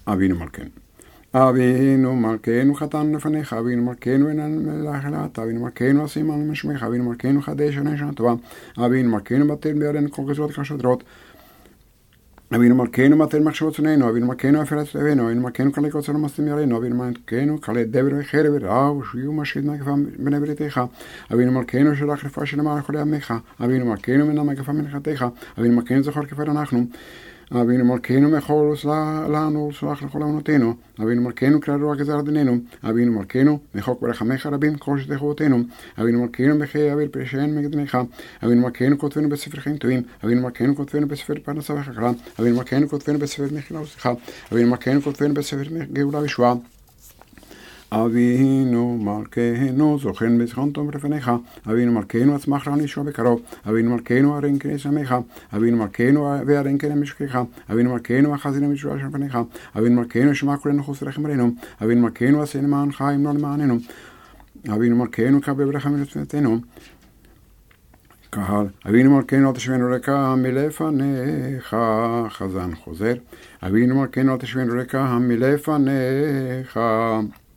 אבינו מלכנו. אבינו מלכנו חתן לפניך, אבינו מלכנו איננו מלך אלת, אבינו מלכנו אשים על משמך, אבינו מלכנו חדש שנה טובה, אבינו מלכנו בטל בידינו כל גזרות כשדרות, אבינו מלכנו בטל מחשבות שוננו, אבינו מלכנו אפרת לבנו, אבינו מלכנו כלי קוצר ומסתים ירינו, אבינו מלכנו כלי דבר וחרב ורעב ושיהיו משחית מגפה בני בריתך, אבינו מלכנו שלח רפואה שלמה לכל עמך, אבינו מלכנו מנע מגפה מנחתך, אבינו מלכנו זכור כפר אנחנו, אבינו מלכנו מחול וסלח לנו וסלח לכל אמונותינו, אבינו מלכנו כלל רוח גזר דיננו, אבינו מלכנו מחוק ברחמך רבים כל שתחותינו, אבינו מלכנו בחיי אוויר פרשיין מגדמך, אבינו מלכנו כותבנו בספר חיים טובים, אבינו מלכנו כותבנו בספר פרנסה וחקרה, אבינו מלכנו כותבנו בספר מחילה וסליחה, אבינו מלכנו כותבנו בספר גאולה וישועה, אבינו מלכנו זוכן בזכרון טוב לפניך, אבינו מלכנו עצמך לנו ישוע בקרוב, אבינו מלכנו הרן כני שמך, אבינו מלכנו והרן כני משכך, אבינו מלכנו החזינו משוע של פניך, אבינו מלכנו שמע כולנו חוץ ורחם עלינו, אבינו מלכנו עשה למענך אם לא למעננו, אבינו מלכנו קבל ברחם ולתפנתנו, קהל, אבינו מלכנו אל תשבנו ריקה מלפניך, חזן חוזר, אבינו מלכנו אל תשבנו ריקה מלפניך,